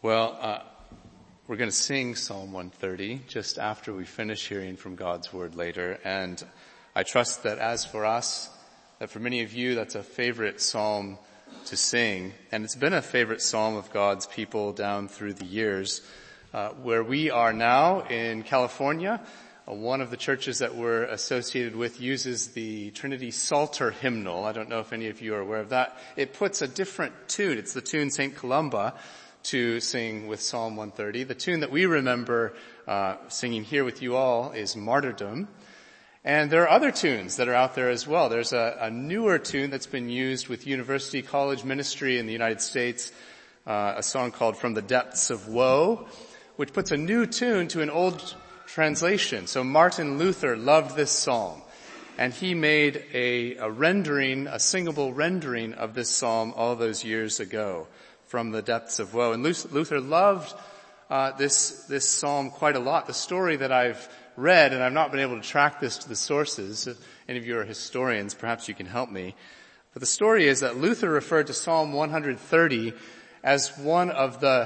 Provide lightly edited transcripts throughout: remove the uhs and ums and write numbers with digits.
Well, we're going to sing Psalm 130 just after we finish hearing from God's Word later. And I trust that as for us, that for many of you, that's a favorite psalm to sing. And it's been a favorite psalm of God's people down through the years. Where we are now in California, one of the churches that we're associated with uses the Trinity Psalter hymnal. I don't know if any of you are aware of that. It puts a different tune. It's the tune St. Columba to sing with Psalm 130. The tune that we remember singing here with you all is Martyrdom. And there are other tunes that are out there as well. There's a newer tune that's been used with University College Ministry in the United States, a song called From the Depths of Woe, which puts a new tune to an old translation. So Martin Luther loved this psalm, and he made a rendering, a singable rendering of this psalm all those years ago, From the Depths of Woe. And Luther loved this psalm quite a lot. The story that I've read, and I've not been able to track this to the sources, if any of you are historians, perhaps you can help me. But the story is that Luther referred to Psalm 130 as one of the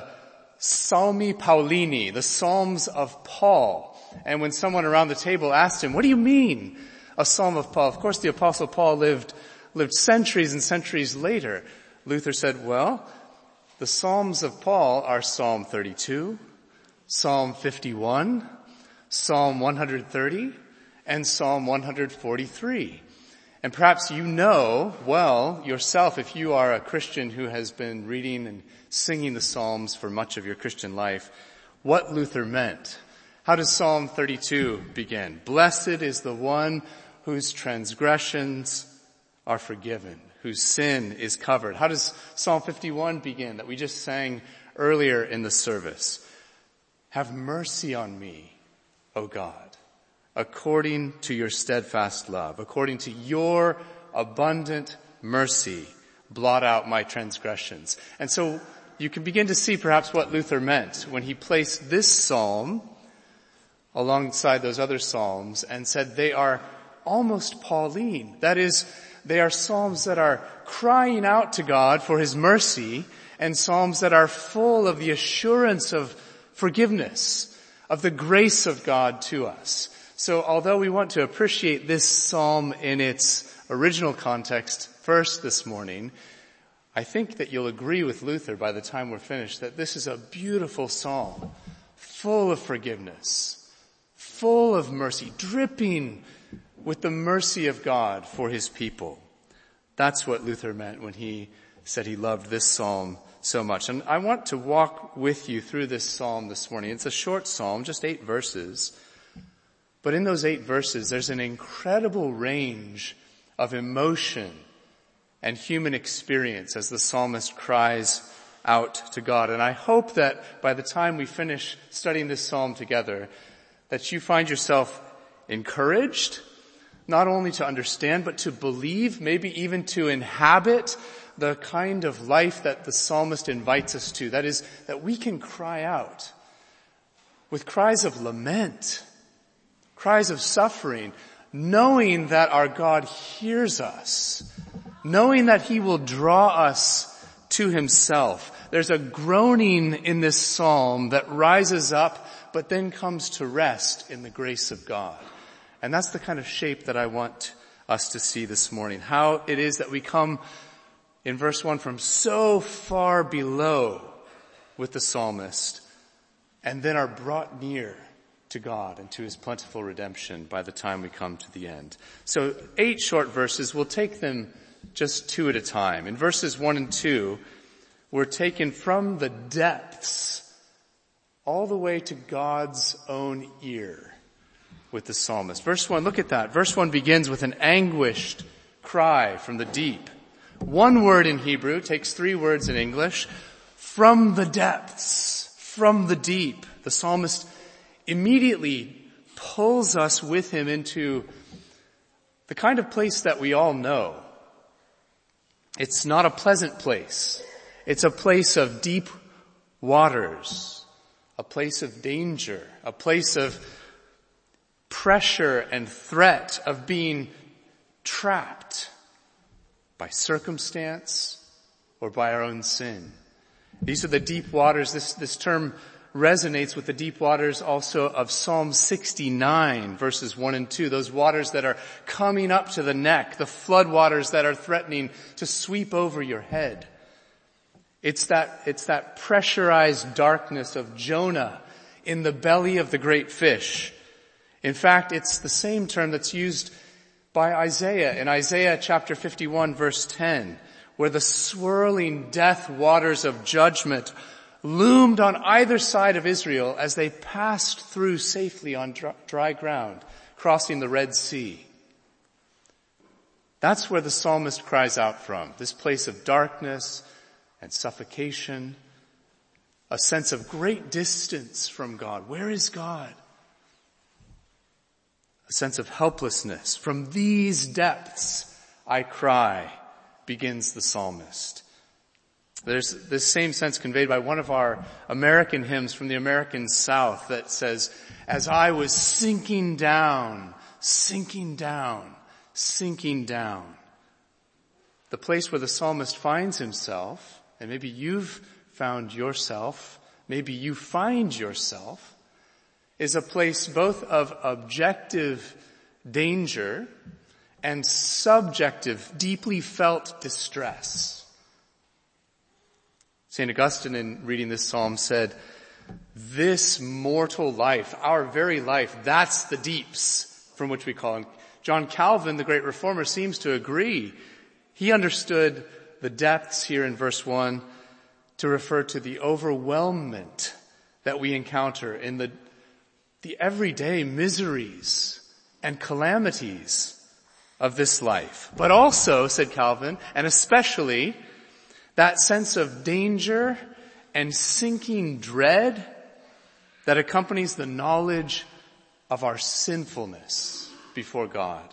Psalmi Paulini, the Psalms of Paul. And when someone around the table asked him, what do you mean, a Psalm of Paul? Of course, the Apostle Paul lived centuries and centuries later. Luther said, well, the Psalms of Paul are Psalm 32, Psalm 51, Psalm 130, and Psalm 143. And perhaps you know well yourself, if you are a Christian who has been reading and singing the Psalms for much of your Christian life, what Luther meant. How does Psalm 32 begin? Blessed is the one whose transgressions are forgiven, whose sin is covered. How does Psalm 51 begin that we just sang earlier in the service? Have mercy on me, O God, according to your steadfast love, according to your abundant mercy, blot out my transgressions. And so you can begin to see perhaps what Luther meant when he placed this psalm alongside those other psalms and said they are almost Pauline. That is, they are psalms that are crying out to God for his mercy, and psalms that are full of the assurance of forgiveness, of the grace of God to us. So although we want to appreciate this psalm in its original context first this morning, I think that you'll agree with Luther by the time we're finished that this is a beautiful psalm, full of forgiveness, full of mercy, dripping with the mercy of God for his people. That's what Luther meant when he said he loved this psalm so much. And I want to walk with you through this psalm this morning. It's a short psalm, just 8 verses. But in those 8 verses, there's an incredible range of emotion and human experience as the psalmist cries out to God. And I hope that by the time we finish studying this psalm together, that you find yourself encouraged, not only to understand, but to believe, maybe even to inhabit the kind of life that the psalmist invites us to. That is, that we can cry out with cries of lament, cries of suffering, knowing that our God hears us, knowing that he will draw us to himself. There's a groaning in this psalm that rises up, but then comes to rest in the grace of God. And that's the kind of shape that I want us to see this morning. How it is that we come in verse 1 from so far below with the psalmist, and then are brought near to God and to his plentiful redemption by the time we come to the end. So 8 short verses, we'll take them just 2 at a time. In verses 1 and 2, we're taken from the depths all the way to God's own ear with the psalmist. Verse 1, look at that. Verse 1 begins with an anguished cry from the deep. One word in Hebrew takes 3 words in English. From the depths, from the deep. The psalmist immediately pulls us with him into the kind of place that we all know. It's not a pleasant place. It's a place of deep waters, a place of danger, a place of pressure and threat of being trapped by circumstance or by our own sin. These are the deep waters. This term resonates with the deep waters also of Psalm 69, verses 1 and 2. Those waters that are coming up to the neck, the flood waters that are threatening to sweep over your head. It's that pressurized darkness of Jonah in the belly of the great fish. In fact, it's the same term that's used by Isaiah in Isaiah chapter 51, verse 10, where the swirling death waters of judgment loomed on either side of Israel as they passed through safely on dry ground, crossing the Red Sea. That's where the psalmist cries out from, this place of darkness and suffocation, a sense of great distance from God. Where is God? A sense of helplessness. From these depths I cry, begins the psalmist. There's this same sense conveyed by one of our American hymns from the American South that says, as I was sinking down, sinking down, sinking down. The place where the psalmist finds himself, and maybe you've found yourself, maybe you find yourself, is a place both of objective danger and subjective, deeply felt distress. St. Augustine, in reading this psalm, said, this mortal life, our very life, that's the deeps from which we call him. John Calvin, the great reformer, seems to agree. He understood the depths here in verse 1 to refer to the overwhelmment that we encounter in the everyday miseries and calamities of this life. But also, said Calvin, and especially that sense of danger and sinking dread that accompanies the knowledge of our sinfulness before God.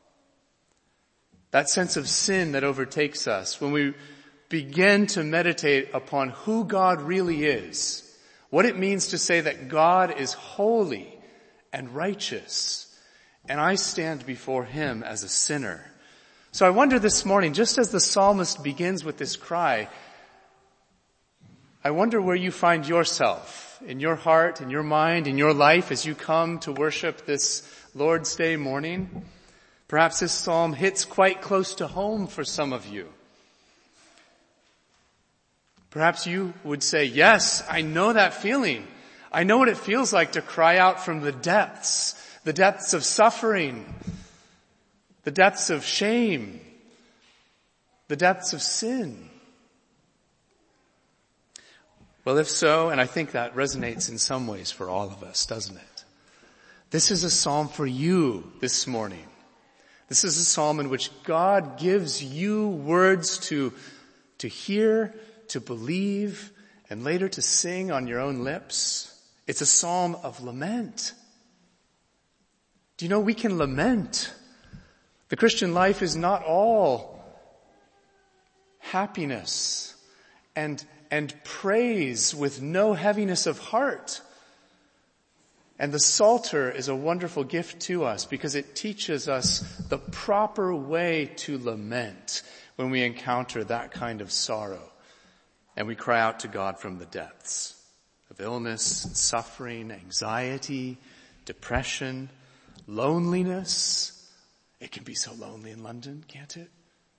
That sense of sin that overtakes us when we begin to meditate upon who God really is, what it means to say that God is holy and righteous, and I stand before him as a sinner. So I wonder this morning, just as the psalmist begins with this cry, I wonder where you find yourself in your heart, in your mind, in your life as you come to worship this Lord's Day morning. Perhaps this psalm hits quite close to home for some of you. Perhaps you would say, yes, I know that feeling. I know what it feels like to cry out from the depths of suffering, the depths of shame, the depths of sin. Well, if so, and I think that resonates in some ways for all of us, doesn't it? This is a psalm for you this morning. This is a psalm in which God gives you words to hear, to believe, and later to sing on your own lips. It's a psalm of lament. Do you know we can lament? The Christian life is not all happiness and praise with no heaviness of heart. And the Psalter is a wonderful gift to us because it teaches us the proper way to lament when we encounter that kind of sorrow. And we cry out to God from the depths of illness, and suffering, anxiety, depression, loneliness. It can be so lonely in London, can't it?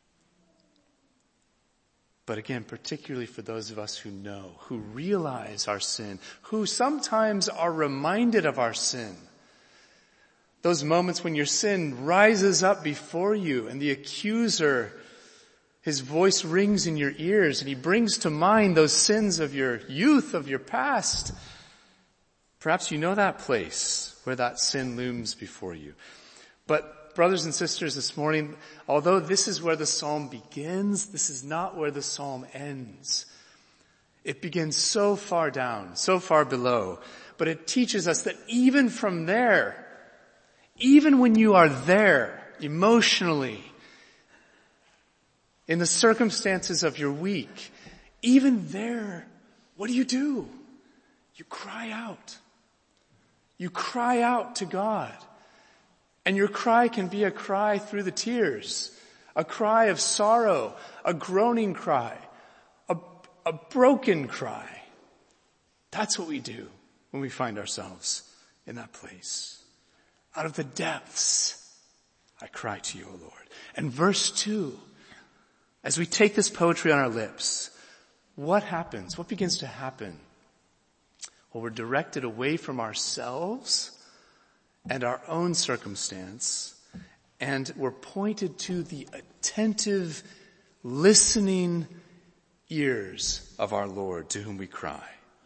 But again, particularly for those of us who know, who realize our sin, who sometimes are reminded of our sin. Those moments when your sin rises up before you and the accuser, his voice rings in your ears and he brings to mind those sins of your youth, of your past. Perhaps you know that place where that sin looms before you. But brothers and sisters, this morning, although this is where the psalm begins, this is not where the psalm ends. It begins so far down, so far below, but it teaches us that even from there, even when you are there, emotionally, in the circumstances of your week, even there, what do? You cry out. You cry out to God. And your cry can be a cry through the tears, a cry of sorrow, a groaning cry, a broken cry. That's what we do when we find ourselves in that place. Out of the depths, I cry to you, O Lord. And verse 2, as we take this poetry on our lips, what happens? What begins to happen? Well, we're directed away from ourselves and our own circumstance, and we're pointed to the attentive, listening ears of our Lord to whom we cry.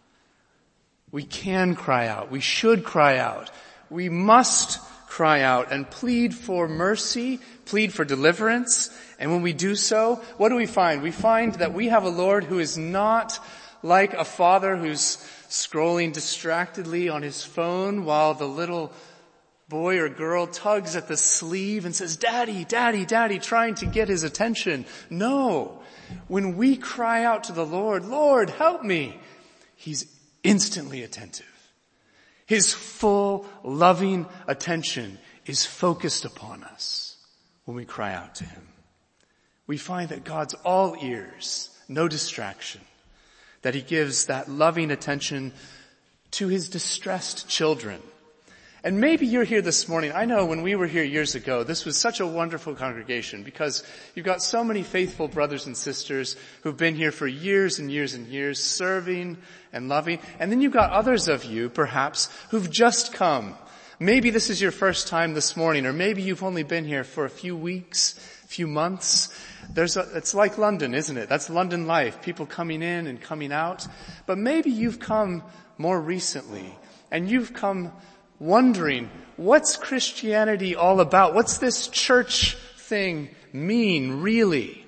We can cry out. We should cry out. We must cry out and plead for mercy, plead for deliverance. And when we do so, what do we find? We find that we have a Lord who is not like a father who's scrolling distractedly on his phone while the little boy or girl tugs at the sleeve and says, "Daddy, Daddy, Daddy," trying to get his attention. No. When we cry out to the Lord, "Lord, help me," he's instantly attentive. His full, loving attention is focused upon us when we cry out to him. We find that God's all ears, no distraction, that he gives that loving attention to his distressed children. And maybe you're here this morning. I know when we were here years ago, this was such a wonderful congregation because you've got so many faithful brothers and sisters who've been here for years and years and years, serving and loving. And then you've got others of you, perhaps, who've just come. Maybe this is your first time this morning, or maybe you've only been here for a few weeks, a few months. It's like London, isn't it? That's London life, people coming in and coming out. But maybe you've come more recently, and you've come wondering, what's Christianity all about? What's this church thing mean, really?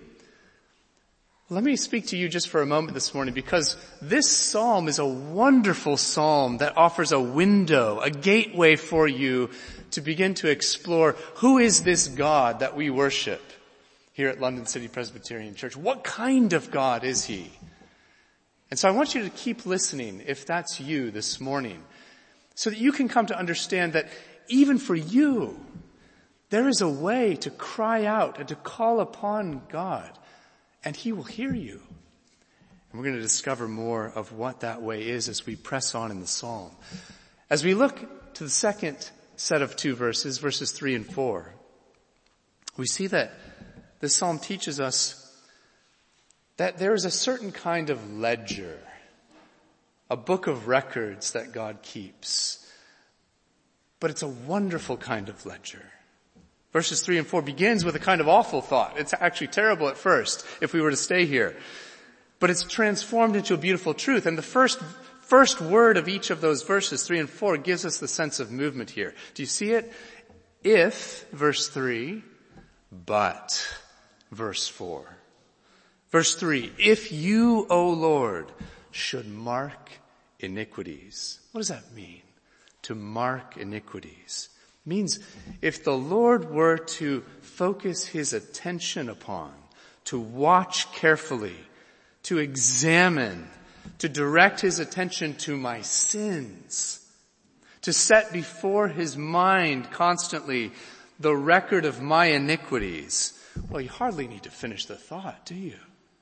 Let me speak to you just for a moment this morning, because this psalm is a wonderful psalm that offers a window, a gateway for you to begin to explore who is this God that we worship here at London City Presbyterian Church. What kind of God is he? And so I want you to keep listening if that's you this morning, so that you can come to understand that even for you, there is a way to cry out and to call upon God, and he will hear you. And we're going to discover more of what that way is as we press on in the psalm. As we look to the second set of two verses, verses 3 and 4, we see that this psalm teaches us that there is a certain kind of ledger, a book of records that God keeps. But it's a wonderful kind of ledger. Verses 3 and 4 begins with a kind of awful thought. It's actually terrible at first if we were to stay here. But it's transformed into a beautiful truth. And the first word of each of those verses, 3 and 4, gives us the sense of movement here. Do you see it? If, verse 3, but, verse 4. Verse 3, if you, O Lord, should mark iniquities. What does that mean? To mark iniquities. It means if the Lord were to focus his attention upon, to watch carefully, to examine, to direct his attention to my sins, to set before his mind constantly the record of my iniquities, well, you hardly need to finish the thought, do you?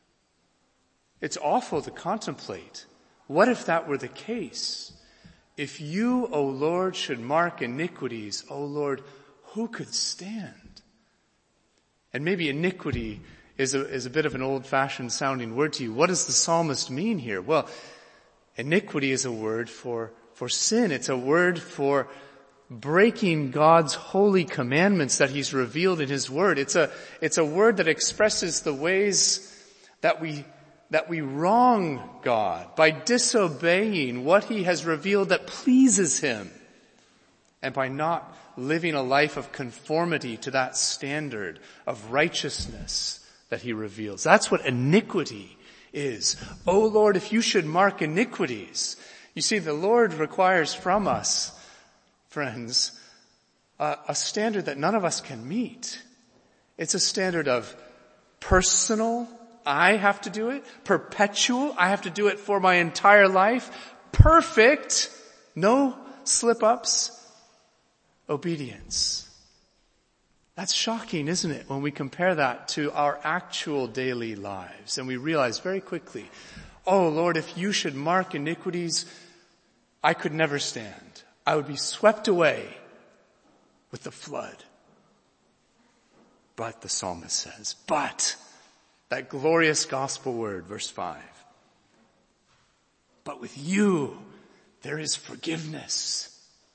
It's awful to contemplate. What if that were the case? If you, O Lord, should mark iniquities, O Lord, who could stand? And maybe iniquity is a bit of an old-fashioned sounding word to you. What does the psalmist mean here? Well, iniquity is a word for sin. It's a word for breaking God's holy commandments that he's revealed in his word. It's a word that expresses the ways that we wrong God by disobeying what he has revealed that pleases him, and by not living a life of conformity to that standard of righteousness that he reveals. That's what iniquity is. O Lord, if you should mark iniquities. You see, the Lord requires from us, friends, a standard that none of us can meet. It's a standard of personal, I have to do it. Perpetual, I have to do it for my entire life. Perfect, no slip-ups. Obedience. That's shocking, isn't it, when we compare that to our actual daily lives. And we realize very quickly, Oh Lord, if you should mark iniquities, I could never stand. I would be swept away with the flood. But the psalmist says, but, that glorious gospel word, verse 5. But with you, there is forgiveness.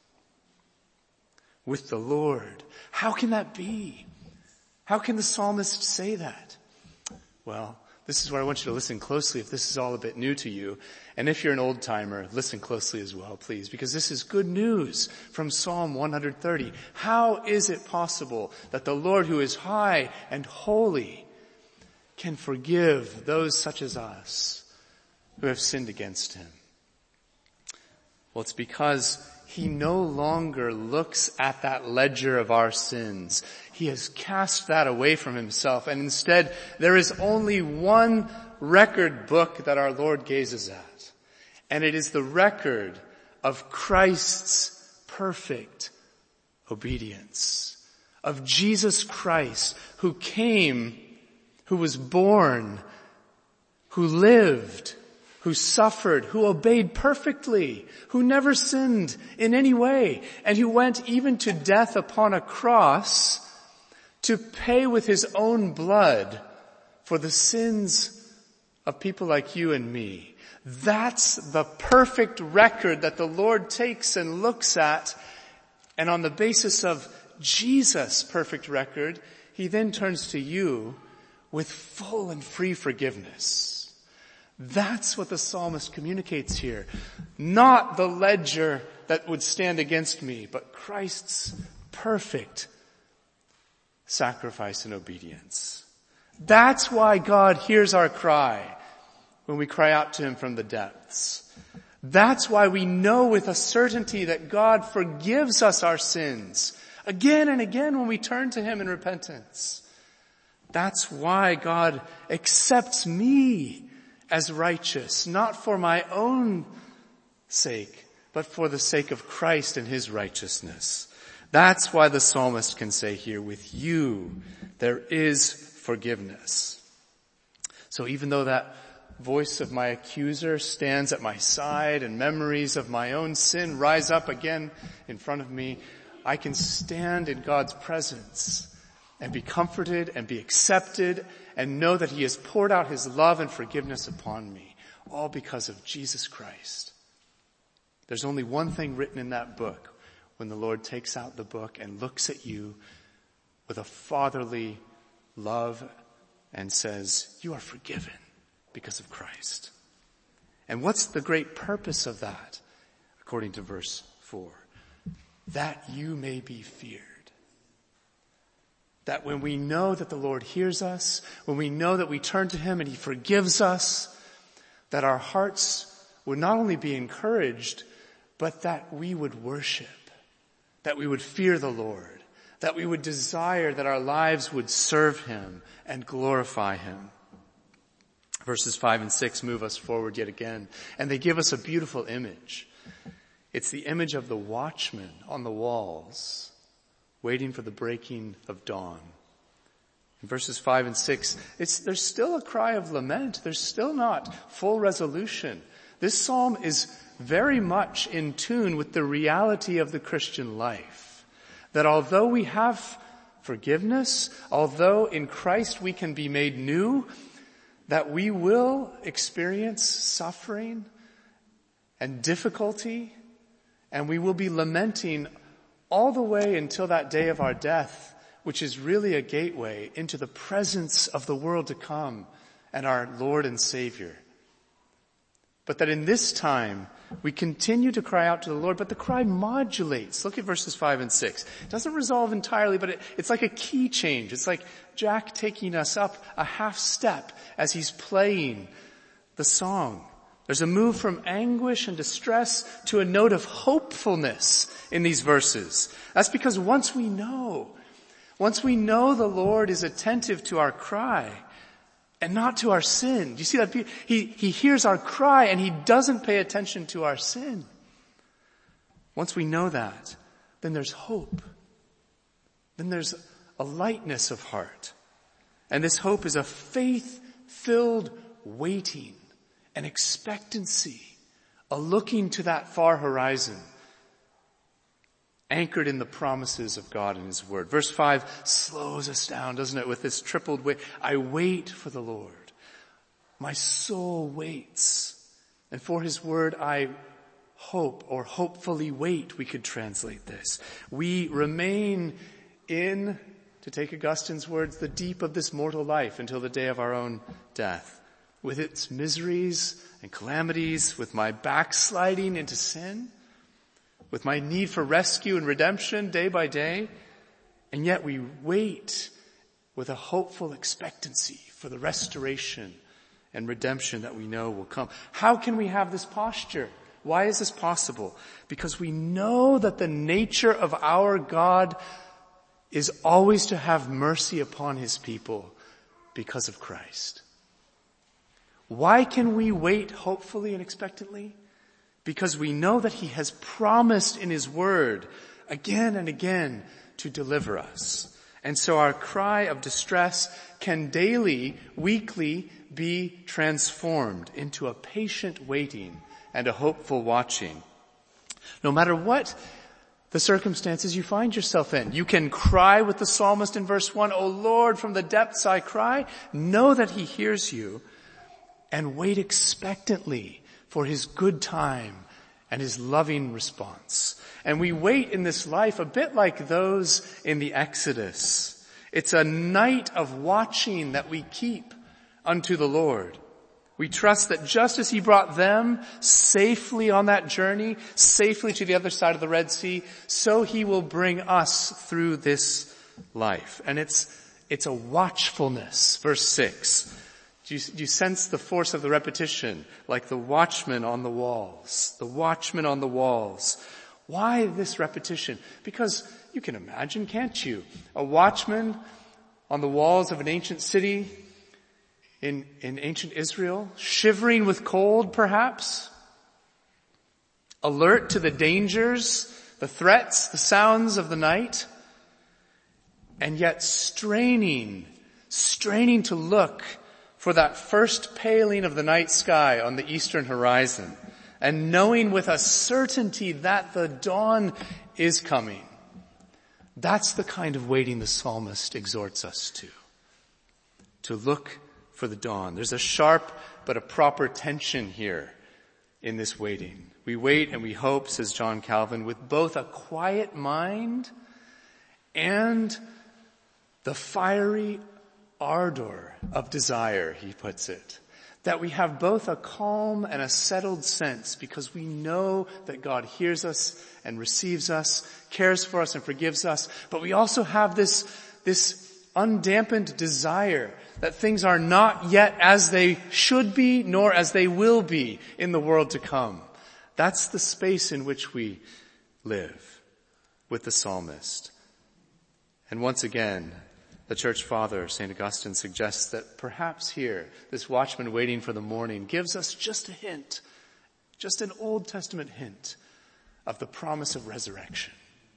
With the Lord. How can that be? How can the psalmist say that? Well, this is where I want you to listen closely if this is all a bit new to you. And if you're an old timer, listen closely as well, please, because this is good news from Psalm 130. How is it possible that the Lord, who is high and holy, can forgive those such as us who have sinned against him? Well, it's because he no longer looks at that ledger of our sins. He has cast that away from himself, and instead there is only one record book that our Lord gazes at, and it is the record of Christ's perfect obedience, of Jesus Christ, who came, who was born, who lived, who suffered, who obeyed perfectly, who never sinned in any way, and who went even to death upon a cross to pay with his own blood for the sins of people like you and me. That's the perfect record that the Lord takes and looks at, and on the basis of Jesus' perfect record, he then turns to you with full and free forgiveness. That's what the psalmist communicates here. Not the ledger that would stand against me, but Christ's perfect sacrifice and obedience. That's why God hears our cry when we cry out to him from the depths. That's why we know with a certainty that God forgives us our sins again and again when we turn to him in repentance. That's why God accepts me as righteous, not for my own sake, but for the sake of Christ and his righteousness. That's why the psalmist can say here, with you there is forgiveness. So even though that voice of my accuser stands at my side and memories of my own sin rise up again in front of me, I can stand in God's presence and be comforted and be accepted and know that he has poured out his love and forgiveness upon me, all because of Jesus Christ. There's only one thing written in that book when the Lord takes out the book and looks at you with a fatherly love and says, you are forgiven because of Christ. And what's the great purpose of that? According to verse 4, that you may be feared. That when we know that the Lord hears us, when we know that we turn to him and he forgives us, that our hearts would not only be encouraged, but that we would worship, that we would fear the Lord, that we would desire that our lives would serve him and glorify him. Verses 5 and 6 move us forward yet again, and they give us a beautiful image. It's the image of the watchman on the walls, waiting for the breaking of dawn. In verses 5 and 6, there's still a cry of lament. There's still not full resolution. This psalm is very much in tune with the reality of the Christian life. That although we have forgiveness, although in Christ we can be made new, that we will experience suffering and difficulty, and we will be lamenting all the way until that day of our death, which is really a gateway into the presence of the world to come and our Lord and Savior. But that in this time, we continue to cry out to the Lord, but the cry modulates. Look at verses 5 and 6. It doesn't resolve entirely, but it's like a key change. It's like Jack taking us up a half step as he's playing the song. There's a move from anguish and distress to a note of hopefulness in these verses. That's because once we know the Lord is attentive to our cry and not to our sin. Do you see that? He hears our cry and he doesn't pay attention to our sin. Once we know that, then there's hope. Then there's a lightness of heart. And this hope is a faith-filled waiting an expectancy, a looking to that far horizon, anchored in the promises of God and His Word. Verse 5 slows us down, doesn't it, with this tripled wait. I wait for the Lord. My soul waits. And for His Word I hope, or hopefully wait, we could translate this. We remain in, to take Augustine's words, the deep of this mortal life until the day of our own death, with its miseries and calamities, with my backsliding into sin, with my need for rescue and redemption day by day, and yet we wait with a hopeful expectancy for the restoration and redemption that we know will come. How can we have this posture? Why is this possible? Because we know that the nature of our God is always to have mercy upon His people because of Christ. Why can we wait hopefully and expectantly? Because we know that He has promised in His Word again and again to deliver us. And so our cry of distress can daily, weekly be transformed into a patient waiting and a hopeful watching. No matter what the circumstances you find yourself in, you can cry with the psalmist in verse 1, O Lord, from the depths I cry. Know that He hears you and wait expectantly for His good time and His loving response. And we wait in this life a bit like those in the Exodus. It's a night of watching that we keep unto the Lord. We trust that just as He brought them safely on that journey, safely to the other side of the Red Sea, so He will bring us through this life. And it's a watchfulness. Verse 6. Do you sense the force of the repetition? Like the watchman on the walls. The watchman on the walls. Why this repetition? Because you can imagine, can't you? A watchman on the walls of an ancient city in ancient Israel, shivering with cold perhaps, alert to the dangers, the threats, the sounds of the night, and yet straining to look for that first paling of the night sky on the eastern horizon, and knowing with a certainty that the dawn is coming. That's the kind of waiting the psalmist exhorts us to look for the dawn. There's a sharp but a proper tension here in this waiting. We wait and we hope, says John Calvin, with both a quiet mind and the fiery ardor of desire, he puts it. That we have both a calm and a settled sense because we know that God hears us and receives us, cares for us and forgives us. But we also have this undampened desire that things are not yet as they should be, nor as they will be in the world to come. That's the space in which we live with the psalmist. And once again, the church father, St. Augustine, suggests that perhaps here, this watchman waiting for the morning gives us just a hint, just an Old Testament hint of the promise of resurrection.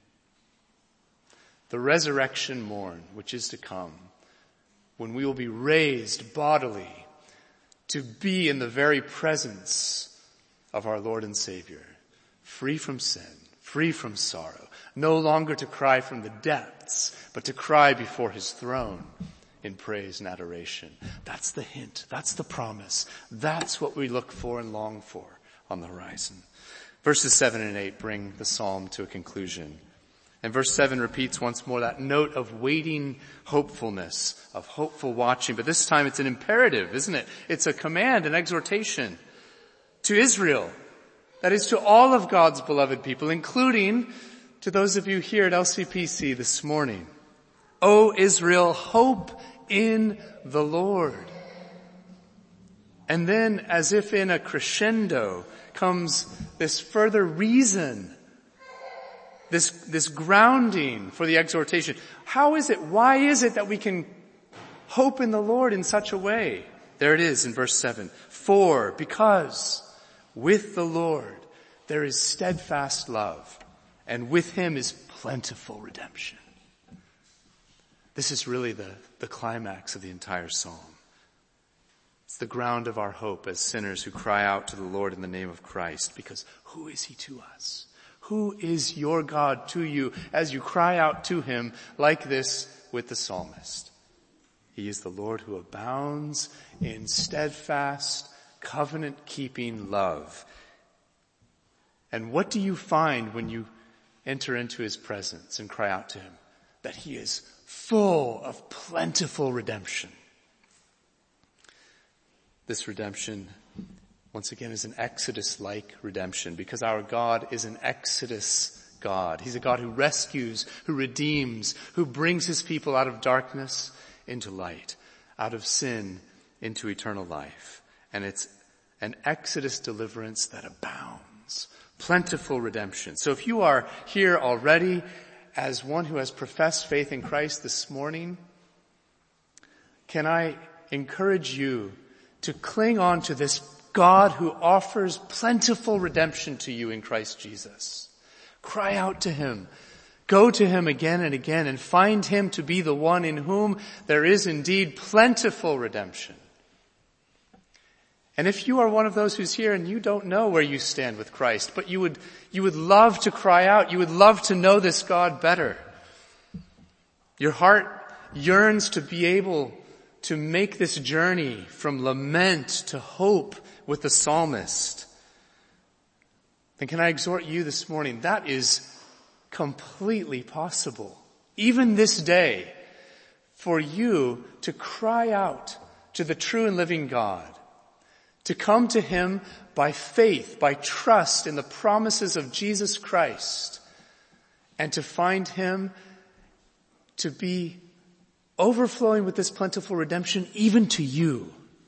The resurrection morn, which is to come, when we will be raised bodily to be in the very presence of our Lord and Savior, free from sin, free from sorrow, no longer to cry from the depths, but to cry before His throne in praise and adoration. That's the hint. That's the promise. That's what we look for and long for on the horizon. Verses 7 and 8 bring the psalm to a conclusion. And verse 7 repeats once more that note of waiting hopefulness, of hopeful watching. But this time it's an imperative, isn't it? It's a command, an exhortation to Israel. That is to all of God's beloved people, including to those of you here at LCPC this morning. O Israel, hope in the Lord. And then, as if in a crescendo, comes this further reason, this grounding for the exhortation. How is it? Why is it that we can hope in the Lord in such a way? There it is in verse 7. Because with the Lord there is steadfast love, and with Him is plentiful redemption. This is really the climax of the entire psalm. It's the ground of our hope as sinners who cry out to the Lord in the name of Christ, because who is he to us? Who is your God to you as you cry out to him like this with the psalmist? He is the Lord who abounds in steadfast, covenant-keeping love. And what do you find when you enter into his presence and cry out to him? That he is full of plentiful redemption. This redemption, once again, is an Exodus-like redemption, because our God is an Exodus God. He's a God who rescues, who redeems, who brings his people out of darkness into light, out of sin into eternal life. And it's an Exodus deliverance that abounds. Plentiful redemption. So if you are here already as one who has professed faith in Christ this morning, can I encourage you to cling on to this God who offers plentiful redemption to you in Christ Jesus? Cry out to him. Go to him again and again and find him to be the one in whom there is indeed plentiful redemption. And if you are one of those who's here and you don't know where you stand with Christ, but you would love to cry out, you would love to know this God better. Your heart yearns to be able to make this journey from lament to hope with the psalmist. Then can I exhort you this morning? That is completely possible, even this day, for you to cry out to the true and living God, to come to him by faith, by trust in the promises of Jesus Christ, and to find him to be overflowing with this plentiful redemption even to you.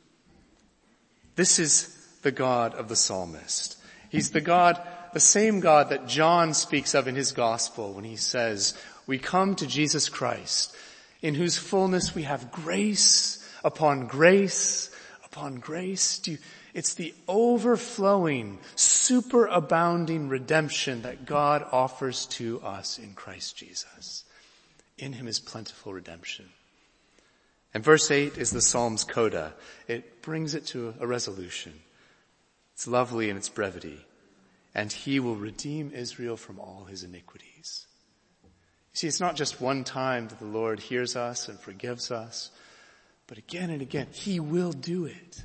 This is the God of the psalmist. He's the same God that John speaks of in his gospel when he says, we come to Jesus Christ, in whose fullness we have grace upon grace upon grace. It's the overflowing, superabounding redemption that God offers to us in Christ Jesus. In him is plentiful redemption. And verse 8 is the Psalm's coda. It brings it to a resolution. It's lovely in its brevity. And he will redeem Israel from all his iniquities. You see, it's not just one time that the Lord hears us and forgives us, but again and again, he will do it.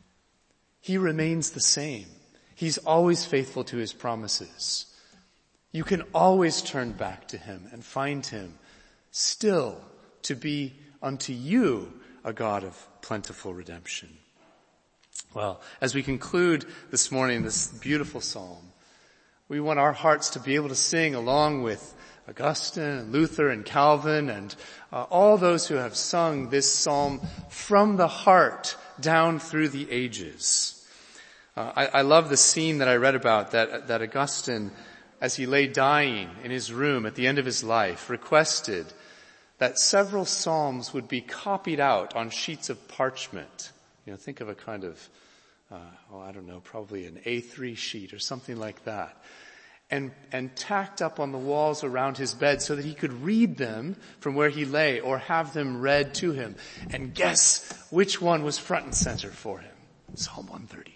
He remains the same. He's always faithful to his promises. You can always turn back to him and find him still to be unto you a God of plentiful redemption. Well, as we conclude this morning this beautiful psalm, we want our hearts to be able to sing along with Augustine and Luther and Calvin and all those who have sung this psalm from the heart down through the ages. I love the scene that I read about that Augustine, as he lay dying in his room at the end of his life, requested that several psalms would be copied out on sheets of parchment. Think of a kind of, probably an A3 sheet or something like that. And tacked up on the walls around his bed so that he could read them from where he lay or have them read to him. And guess which one was front and center for him? Psalm 130.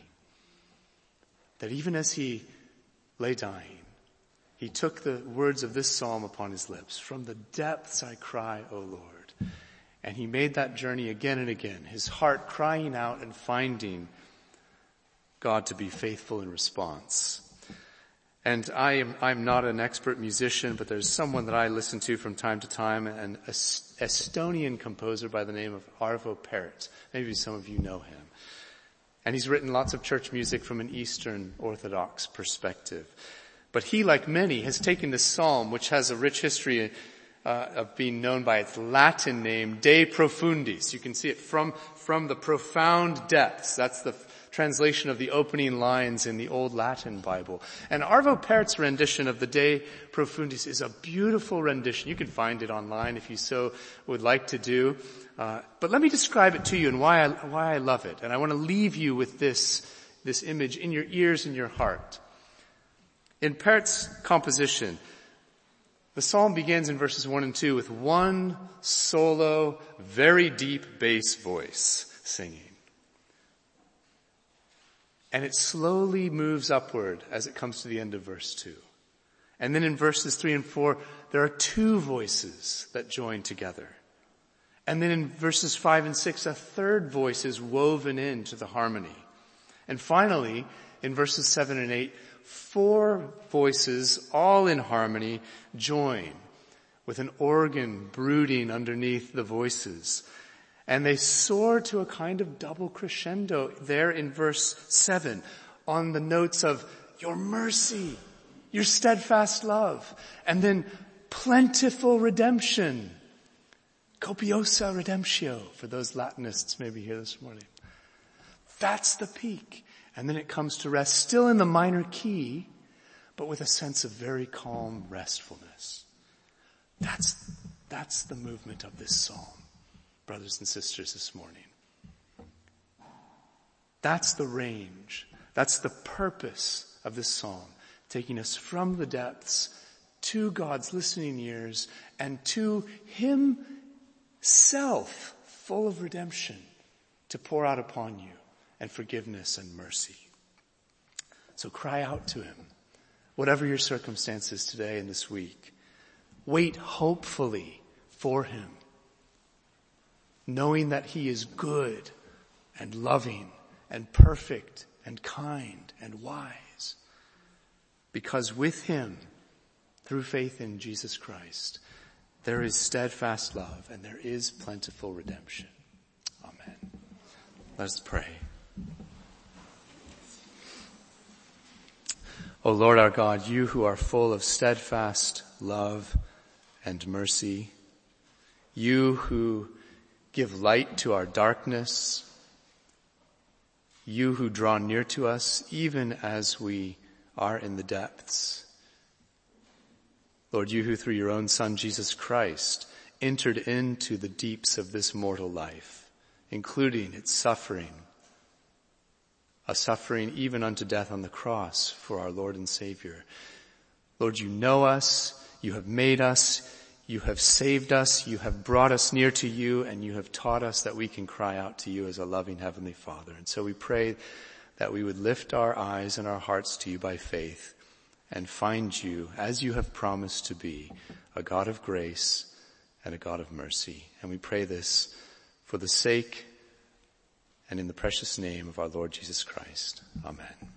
That even as he lay dying, he took the words of this psalm upon his lips. From the depths I cry, O Lord. And he made that journey again and again, his heart crying out and finding God to be faithful in response. And I'm not an expert musician, but there's someone that I listen to from time to time, an Estonian composer by the name of Arvo Pärt. Maybe some of you know him. And he's written lots of church music from an Eastern Orthodox perspective. But he, like many, has taken this psalm, which has a rich history of being known by its Latin name, De Profundis. You can see it from the profound depths. That's the translation of the opening lines in the Old Latin Bible. And Arvo Pärt's rendition of the De Profundis is a beautiful rendition. You can find it online if you so would like to do. But let me describe it to you and why I love it. And I want to leave you with this image in your ears and your heart. In Pärt's composition, the psalm begins in verses 1 and 2 with one solo, very deep bass voice singing. And it slowly moves upward as it comes to the end of verse 2. And then in verses 3 and 4, there are two voices that join together. And then in verses 5 and 6, a third voice is woven into the harmony. And finally, in verses 7 and 8, four voices, all in harmony, join with an organ brooding underneath the voices. And they soar to a kind of double crescendo there in verse 7 on the notes of your mercy, your steadfast love, and then plentiful redemption. Copiosa redemptio, for those Latinists maybe here this morning. That's the peak. And then it comes to rest, still in the minor key, but with a sense of very calm restfulness. That's the movement of this psalm, brothers and sisters, this morning. That's the range. That's the purpose of this psalm, taking us from the depths to God's listening ears and to Himself, full of redemption, to pour out upon you and forgiveness and mercy. So cry out to Him, whatever your circumstances today and this week. Wait hopefully for Him, knowing that He is good and loving and perfect and kind and wise. Because with Him, through faith in Jesus Christ, there is steadfast love and there is plentiful redemption. Amen. Let us pray. O Lord our God, you who are full of steadfast love and mercy, you who give light to our darkness, you who draw near to us even as we are in the depths. Lord, you who through your own Son, Jesus Christ, entered into the deeps of this mortal life, including its suffering, a suffering even unto death on the cross for our Lord and Savior. Lord, you know us, you have made us, you have saved us, you have brought us near to you, and you have taught us that we can cry out to you as a loving Heavenly Father. And so we pray that we would lift our eyes and our hearts to you by faith and find you, as you have promised to be, a God of grace and a God of mercy. And we pray this for the sake and in the precious name of our Lord Jesus Christ. Amen.